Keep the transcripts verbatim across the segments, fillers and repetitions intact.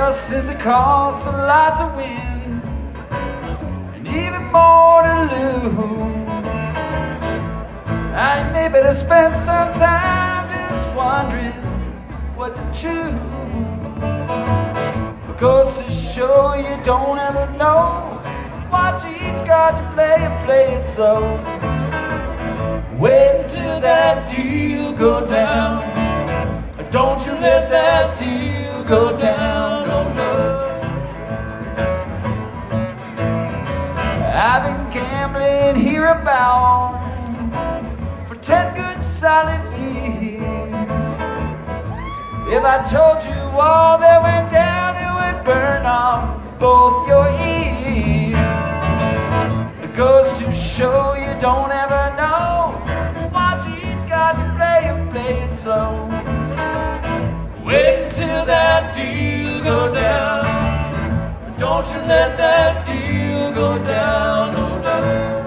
Well, since it costs a lot to win and even more to lose, I may better spend some time just wondering what to choose. Because to show you don't ever know, watch each card you play and play it so. Wait until that deal go down. Don't you let that deal go down, oh no. I've been gambling here about for ten good solid years. If I told you all that went down, it would burn off both your ears. It goes to show you don't ever know, watch each card you play and play it so. Wait until that deal go down. Don't you let that deal go down, oh no.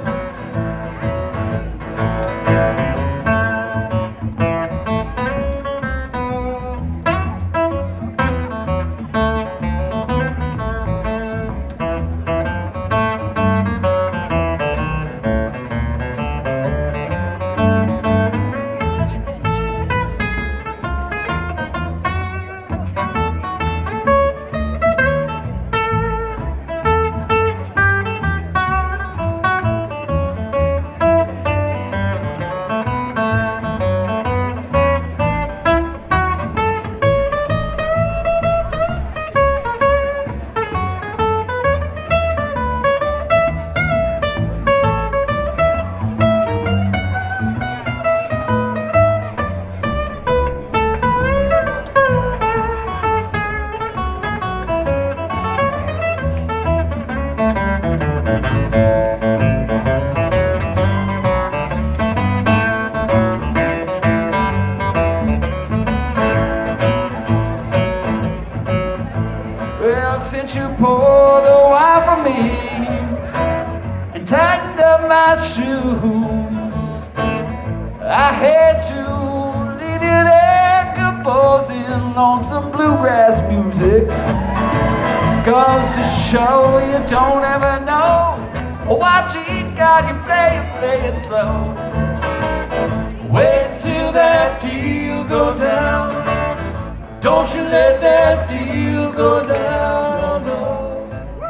Well, since you poured the wine for me and tightened up my shoes, I had to leave you there composing on some bluegrass music. Cause to show you don't ever know, watch each card you play and play it slow. Wait till that deal go down. Don't you let that deal go down, no.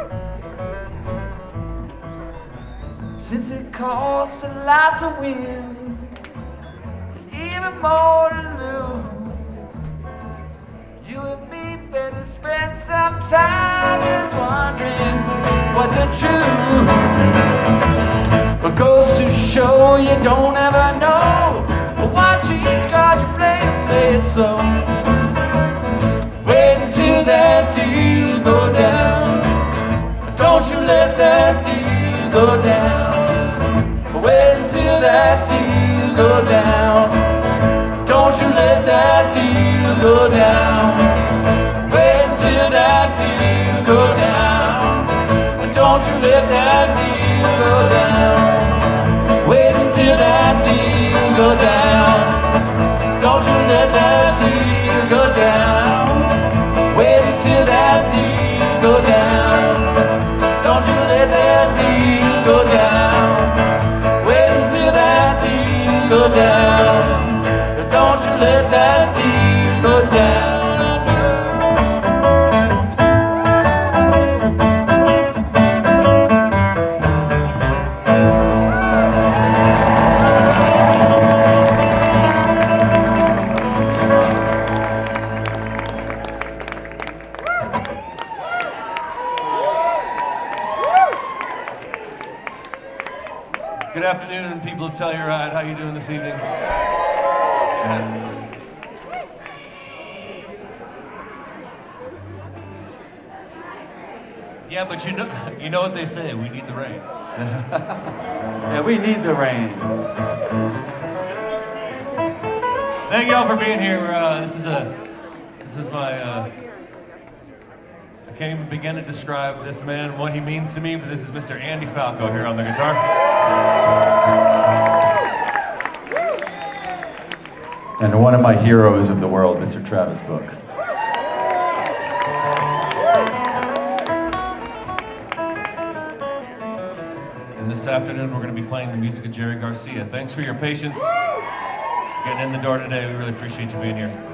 Since it costs a lot to win, even more to lose, you and me better spend some time just wondering what to choose. What goes to show you don't ever know, watch each card you play and play it so. Wait until that deal go down. Don't you let that deal go down. Wait until that deal go down. Don't you let that deal go down. Wait until that deal go down. Don't you let that deal go down. Wait until that deal go down. Don't you let that deal go down. Wait until that deal go down. Don't you let that deal go down. Wait until that deal go down. Don't you let that deal go down. Good afternoon, people of Telluride. How you doing this evening? Yeah, but you know, you know what they say. We need the rain. Yeah, we need the rain. Thank y'all for being here. Uh, this is a, this is my. Uh, I can't even begin to describe this man, what he means to me. But this is Mister Andy Falco here on the guitar. And one of my heroes of the world, Mister Travis Book. this afternoon we're going to be playing the music of Jerry Garcia. Thanks for your patience getting in the door today. We really appreciate you being here.